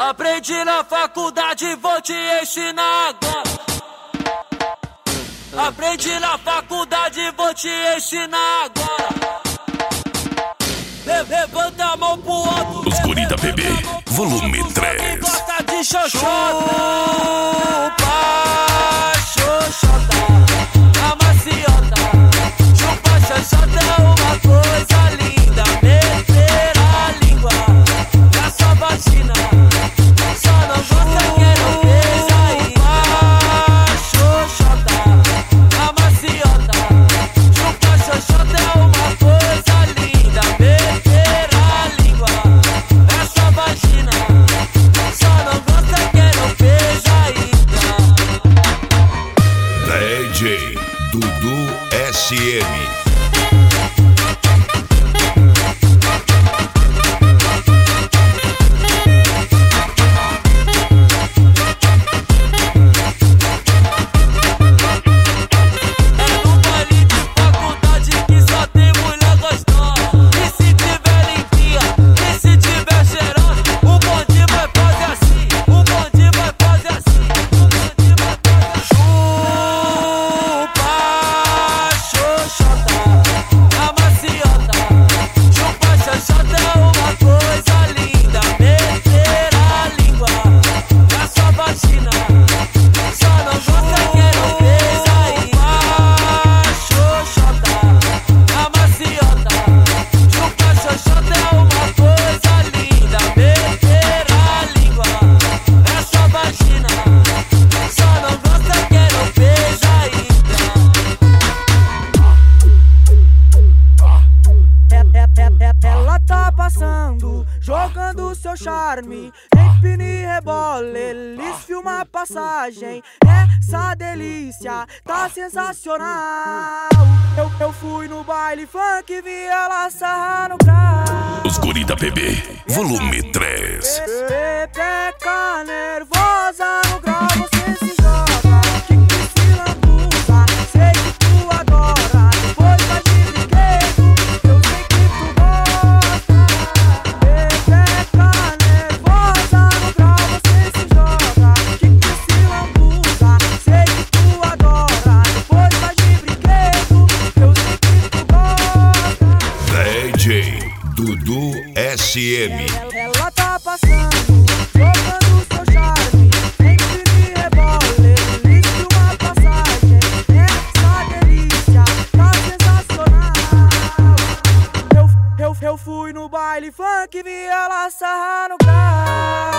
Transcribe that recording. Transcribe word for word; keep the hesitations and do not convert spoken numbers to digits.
Aprendi na faculdade, vou te ensinar agora. Aprendi na faculdade, vou te ensinar agora. Levanta a mão pro alto. Os Guri da P B, volume três. Gosta de xoxota. Chupa, xoxota. A maciota. Chupa, xoxota é uma coisa linda. Meter a língua na sua vagina. Só não gosta que não beija aí. Xoxota. A maciota. Chupa, xoxota é uma coisa linda. Meter a língua na sua vagina. Só não gosta que não beija ainda. D J Dudu S M. Jogando seu charme, empine e rebole, eles filmam a passagem. Essa delícia tá sensacional. Eu, eu fui no baile funk, vi ela sarrar no grau. Os Guri da P B, volume três. Pepeca nervosa no grau, você se joga. Que que se lambuza, sei que tu adora. Depois vai de brinquedo, eu sei que tu gosta. Pepeca nervosa no grau, você se joga. Que que se lambuza, sei que tu adora. Depois vai de brinquedo, eu sei que tu gosta. D J Dudu S M. Ela tá passando, jogando seu charme, empine e rebole, eles filmam a passagem. Essa delícia tá sensacional. Eu, eu, eu fui no baile funk, vi ela sarrar no grau.